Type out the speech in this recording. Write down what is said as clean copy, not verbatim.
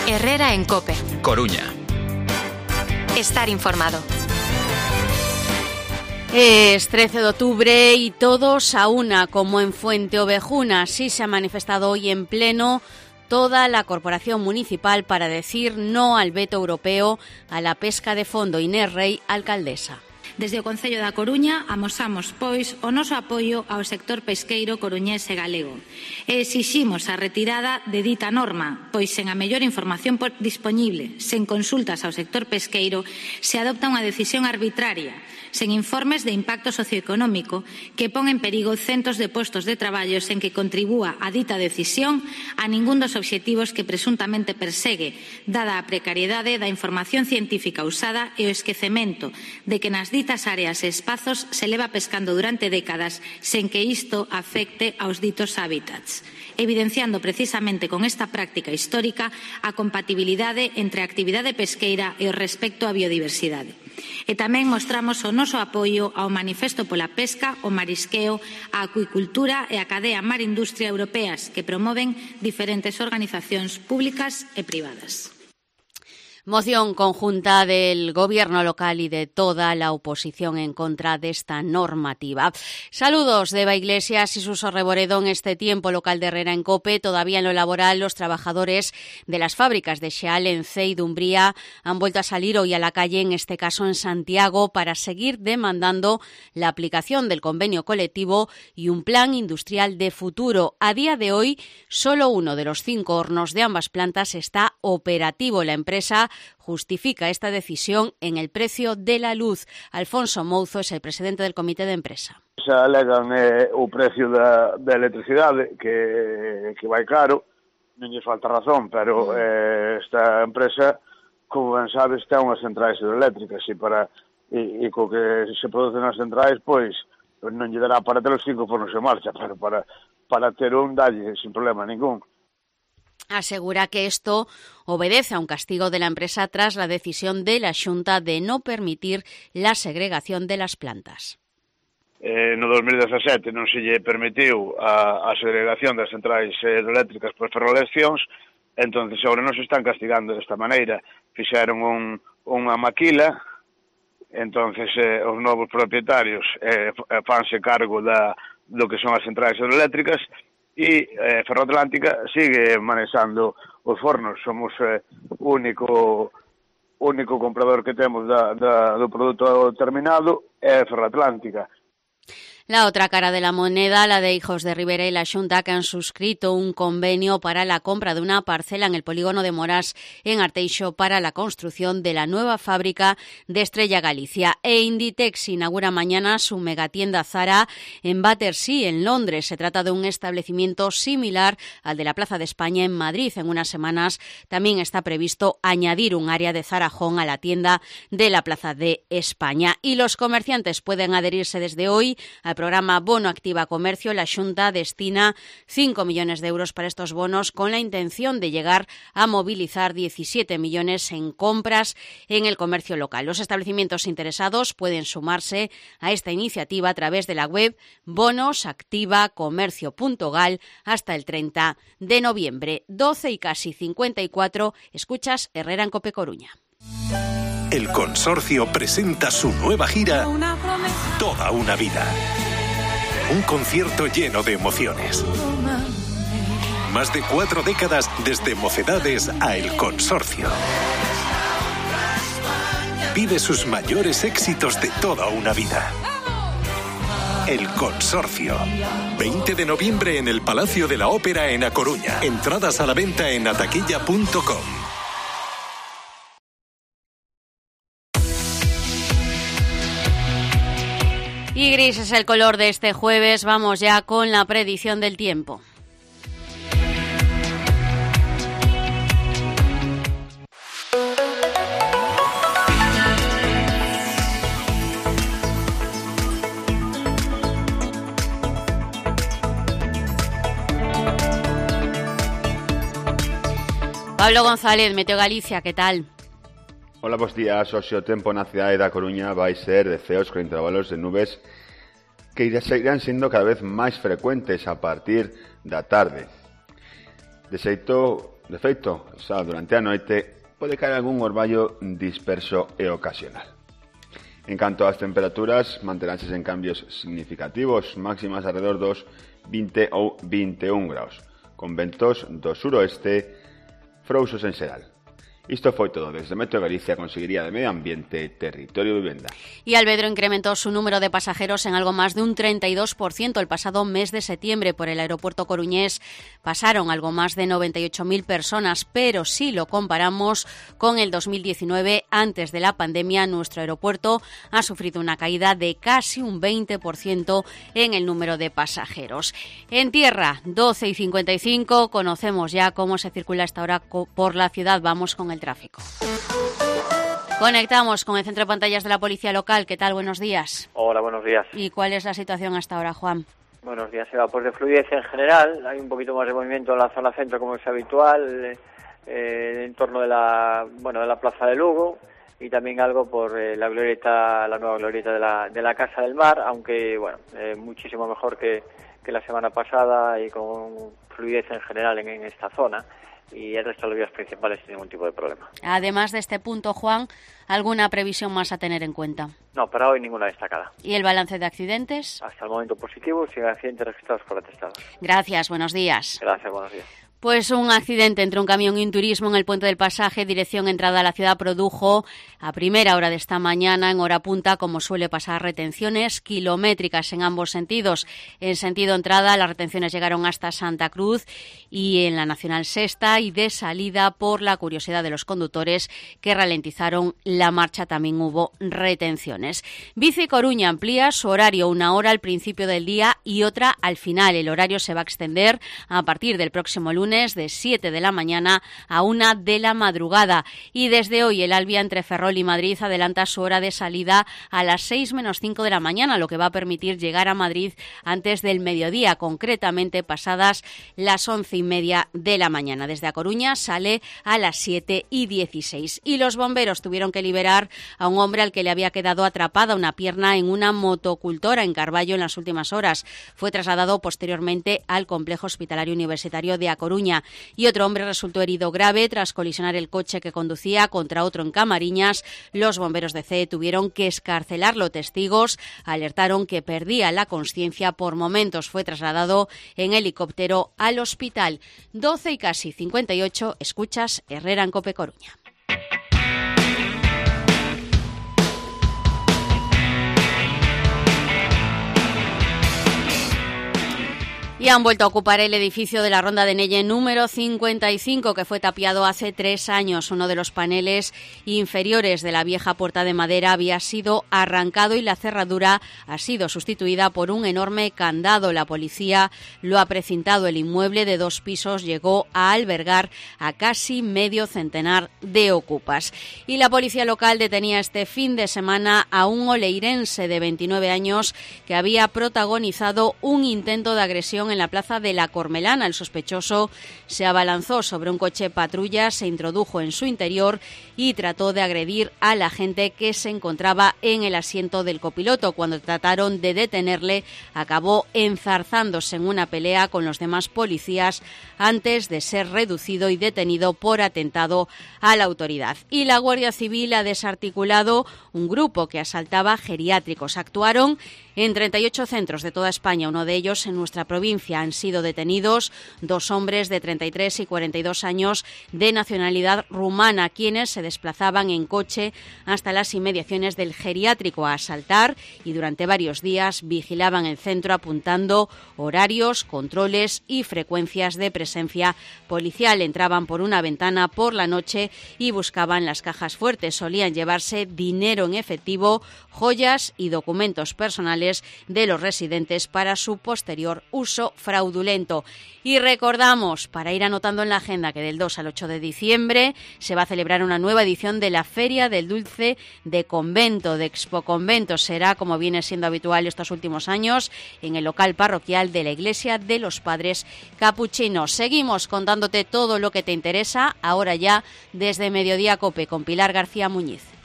Herrera en COPE. Coruña. Estar informado. Es 13 de octubre y todos a una, como en Fuente Ovejuna. Sí se ha manifestado hoy en pleno toda la corporación municipal para decir no al veto europeo a la pesca de fondo. Inés Rey, alcaldesa. Desde o Concello da Coruña amosamos, pois, o noso apoio ao sector pesqueiro coruñés e galego e exiximos a retirada de dita norma, pois sen a mellor información dispoñible, sen consultas ao sector pesqueiro, se adopta unha decisión arbitraria, sen informes de impacto socioeconómico que pon en perigo centos de postos de traballo sen que contribúa a dita decisión a ningún dos obxectivos que presuntamente persegue, dada a precariedade da información científica usada e o esquecemento de que nas ditas áreas e espazos se leva pescando durante décadas sen que isto afecte aos ditos hábitats, evidenciando precisamente con esta práctica histórica a compatibilidade entre a actividade pesqueira e o respecto á biodiversidade. E tamén mostramos o noso apoio ao manifesto pola pesca, o marisqueo, a acuicultura e a cadea mar-industria europeas que promoven diferentes organizacións públicas e privadas. Moción conjunta del Gobierno local y de toda la oposición en contra de esta normativa. Saludos de Eva Iglesias y Suso Reboredo. En este tiempo local de Herrera en COPE, todavía en lo laboral, los trabajadores de las fábricas de Xeal, Ence y Dumbría han vuelto a salir hoy a la calle, en este caso en Santiago, para seguir demandando la aplicación del convenio colectivo y un plan industrial de futuro. A día de hoy, solo uno de los 5 hornos de ambas plantas está operativo. La empresa justifica esta decisión en el precio de la luz. Alfonso Mouzo es el presidente del comité de empresa. Se alegan o precio da electricidade que vai caro, non lle falta razón, pero esta empresa, como ben sabes, ten unhas centrais hidroeléctricas e co que se producen nas centrais, pois non lle dará para ter os 5 fornos en marcha, pero para ter un dalle sin problema ningún. Asegura que esto obedece a un castigo de la empresa tras la decisión de la Xunta de no permitir la segregación de las plantas. No 2017 non se lle permitiu a segregación das centrais eléctricas por ferroeleccións, entonces agora non se están castigando desta maneira. Fixeron unha maquila, entonces os novos propietarios fanse cargo do que son as centrais eléctricas, e Ferroatlántica sigue manexando os fornos. Somos o único comprador que temos do produto terminado é Ferroatlántica. La otra cara de la moneda, la de Hijos de Ribera y la Xunta, que han suscrito un convenio para la compra de una parcela en el polígono de Morás, en Arteixo, para la construcción de la nueva fábrica de Estrella Galicia. E Inditex inaugura mañana su megatienda Zara en Battersea, en Londres. Se trata de un establecimiento similar al de la Plaza de España en Madrid. En unas semanas también está previsto añadir un área de Zara Home a la tienda de la Plaza de España. Y los comerciantes pueden adherirse desde hoy al programa Bono Activa Comercio. La Xunta destina 5 millones de euros para estos bonos con la intención de llegar a movilizar 17 millones en compras en el comercio local. Los establecimientos interesados pueden sumarse a esta iniciativa a través de la web bonosactivacomercio.gal hasta el 30 de noviembre. 12 y casi 54, escuchas Herrera en COPE Coruña. El Consorcio presenta su nueva gira Toda una vida. Un concierto lleno de emociones. Más de 4 décadas desde Mocedades a El Consorcio. Vive sus mayores éxitos de toda una vida. El Consorcio. 20 de noviembre en el Palacio de la Ópera en A Coruña. Entradas a la venta en ataquilla.com. Y gris es el color de este jueves. Vamos ya con la predicción del tiempo. Pablo González, Meteo Galicia, ¿qué tal? Hola, bos días. Hoxe o tempo na cidade da Coruña vai ser de ceos con intervalos de nubes que seguirán sendo cada vez máis frecuentes a partir da tarde. De xeito, De feito, xa durante a noite pode caer algún orballo disperso e ocasional. En canto ás temperaturas, manteránse sen cambios significativos, máximas alrededor dos 20 ou 21 graus, con ventos do suroeste frouxos en xeral. Isto foi todo desde Meteo Galicia, Consellería de Medio Ambiente, Territorio e Vivenda. Y Albedro incrementó su número de pasajeros en algo más de un 32% el pasado mes de septiembre. Por el aeropuerto coruñés pasaron algo más de 98.000 personas, pero si lo comparamos con el 2019, antes de la pandemia, nuestro aeropuerto ha sufrido una caída de casi un 20% en el número de pasajeros. En tierra, 12:55, conocemos ya cómo se circula a esta hora por la ciudad. Vamos con el tráfico. Conectamos con el centro de pantallas de la Policía Local. ¿Qué tal? Buenos días. Hola, buenos días. ¿Y cuál es la situación hasta ahora, Juan? Buenos días, Eva. Pues de fluidez en general, hay un poquito más de movimiento en la zona centro, como es habitual, en torno de la Plaza de Lugo, y también algo por la nueva glorieta de la Casa del Mar, aunque muchísimo mejor que la semana pasada y con fluidez en general en esta zona. Y el resto de las vías principales sin ningún tipo de problema. Además de este punto, Juan, ¿alguna previsión más a tener en cuenta? No, para hoy ninguna destacada. ¿Y el balance de accidentes? Hasta el momento positivo, sin accidentes registrados por atestados. Gracias, buenos días. Gracias, buenos días. Pues un accidente entre un camión y un turismo en el Puente del Pasaje, dirección entrada a la ciudad, produjo a primera hora de esta mañana, en hora punta, como suele pasar, retenciones kilométricas en ambos sentidos. En sentido entrada, las retenciones llegaron hasta Santa Cruz y en la Nacional Sexta, y de salida, por la curiosidad de los conductores que ralentizaron la marcha, también hubo retenciones. Bici Coruña amplía su horario, una hora al principio del día y otra al final. El horario se va a extender a partir del próximo lunes, de 7 de la mañana a 1 de la madrugada. Y desde hoy el Albia entre Ferrol y Madrid adelanta su hora de salida a las 6 menos 5 de la mañana, lo que va a permitir llegar a Madrid antes del mediodía, concretamente pasadas las 11:30 de la mañana. Desde A Coruña sale a las 7:16. Y los bomberos tuvieron que liberar a un hombre al que le había quedado atrapada una pierna en una motocultora en Carballo en las últimas horas. Fue trasladado posteriormente al complejo hospitalario universitario de A Coruña. Y otro hombre resultó herido grave tras colisionar el coche que conducía contra otro en Camariñas. Los bomberos de CEE tuvieron que excarcelarlo. Testigos alertaron que perdía la consciencia. Por momentos fue trasladado en helicóptero al hospital. 12:58, escuchas Herrera en COPE Coruña. Y han vuelto a ocupar el edificio de la Ronda de Nelle número 55, que fue tapiado hace 3 años. Uno de los paneles inferiores de la vieja puerta de madera había sido arrancado y la cerradura ha sido sustituida por un enorme candado. La policía lo ha precintado. El inmueble de 2 pisos llegó a albergar a casi medio centenar de ocupas. Y la policía local detenía este fin de semana a un oleirense de 29 años que había protagonizado un intento de agresión en la plaza de La Cormelana. El sospechoso se abalanzó sobre un coche patrulla, se introdujo en su interior y trató de agredir a la gente que se encontraba en el asiento del copiloto. Cuando trataron de detenerle, acabó enzarzándose en una pelea con los demás policías antes de ser reducido y detenido por atentado a la autoridad. Y la Guardia Civil ha desarticulado un grupo que asaltaba geriátricos. Actuaron en 38 centros de toda España, uno de ellos en nuestra provincia. Han sido detenidos 2 hombres de 33 y 42 años de nacionalidad rumana, quienes se desplazaban en coche hasta las inmediaciones del geriátrico a asaltar, y durante varios días vigilaban el centro apuntando horarios, controles y frecuencias de presencia policial. Entraban por una ventana por la noche y buscaban las cajas fuertes. Solían llevarse dinero en efectivo, joyas y documentos personales de los residentes para su posterior uso fraudulento. Y recordamos, para ir anotando en la agenda, que del 2 al 8 de diciembre se va a celebrar una nueva edición de la Feria del Dulce de Convento, de Expo Convento. Será, como viene siendo habitual estos últimos años, en el local parroquial de la Iglesia de los Padres Capuchinos. Seguimos contándote todo lo que te interesa, ahora ya desde Mediodía COPE, con Pilar García Muñiz.